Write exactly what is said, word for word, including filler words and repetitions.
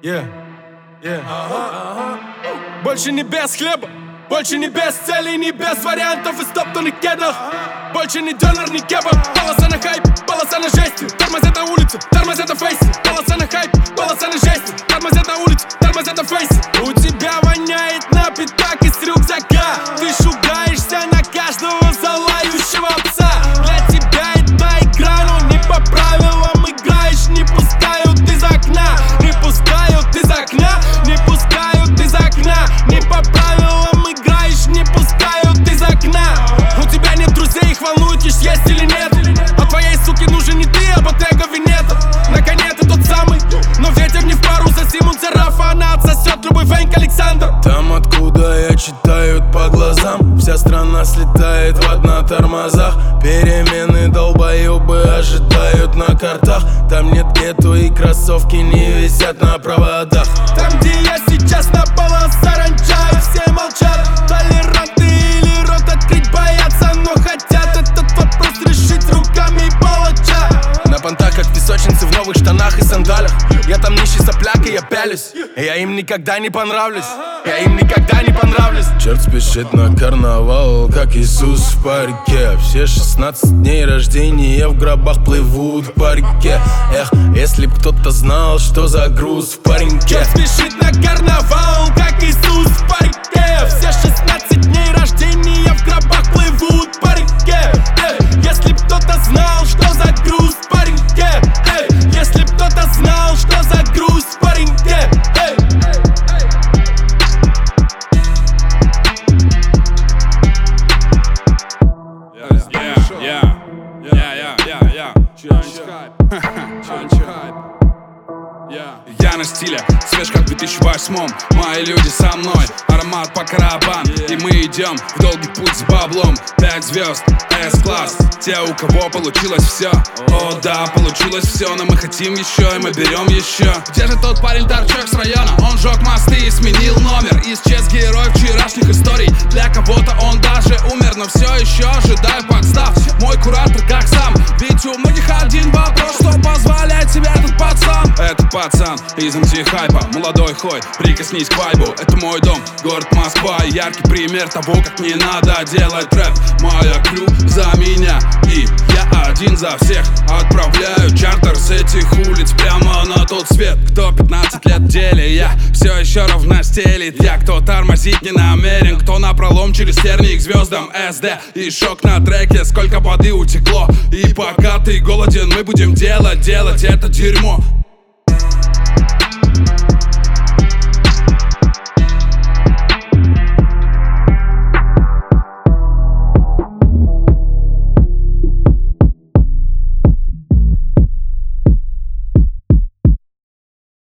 Yeah, yeah. Больше не без хлеба, больше не без целей, не без вариантов и стоптанных кедов. Больше не донор, не кебаб. Полоса на хайп, полоса на жести. Тормозят на улице, тормозят на фейсе. Полоса на хайп, полоса на жести. Тормозят на улице, тормозят на фейсе. У тебя воняет на пятак из рюкзака. Ты шугаешься на каждого залающего пса. Для тебя это игра, но не по правилам играешь. Не пускают из окна, не пускают из окна, не пускают из окна. Не по правилам играешь, не пускают из окна. У тебя нет друзей, их волнует лишь есть или нет. А твоей суке нужен не ты, а Ботега Венета. Наконец ты тот самый, но ветер не в пару. За Симон Сарафа она отсосет любой Венк Александр. Там, откуда я читают по глазам, вся страна слетает в ад на тормозах. Перемены долбоебы ожидают на картах. Там нет гетто и кроссовки не висят на проводах. Там, где я сейчас на полос саранча, все молчат. Толерантны или рот открыть боятся, но хотят этот вопрос решить руками палача. На понтах, как песочницы в новых штанах и сандалях. Я там нищий сопляк, и я пялюсь. Я им никогда не понравлюсь. Я им никогда не понравлюсь. Черт спешит на карнавал, как Иисус в парке. Все шестнадцать дней рождения в гробах плывут по реке. Эх, если б кто-то знал, что за груз в пареньке. Черт спешит на карнавал, как Иисус в парке. Все шестнадцать дней рождения в гробах плывут по реке. Эй, если б кто-то знал, что за груз в пареньке. Эй, если б кто-то знал, что за груз в пареньке. Эй. Я на стиле, свеж как в две тысячи восьмом. Мои люди со мной, аромат по карабан. И мы идем в долгий путь с баблом. Пять звезд, С-класс. Те, у кого получилось все. О да, получилось все, но мы хотим еще, и мы берем еще. Где же тот парень торчок с района? Он жег мосты и сменил номер. Исчез герой вчерашних историй. Для кого-то он даже умер, но все еще ожидаю подстав. Мой куратор как сам, ведь у многих один вопрос: что позволяет себе этот пацан? Этот пацан из эм ти хайпа, молодой хой, прикоснись к вайбу. Это мой дом, город Москва, яркий пример того, как не надо делать рэп. Моя крю за меня, и я один за всех. Отправляю чартер с этих улиц прямо на тот свет. Кто пятнадцать лет в деле, я все еще ровно стелит. Я кто тормозить не намерен, кто напролом через тернии к звездам. эс дэ и шок на треке, сколько воды утекло. И пока ты голоден, мы будем делать, делать это дерьмо.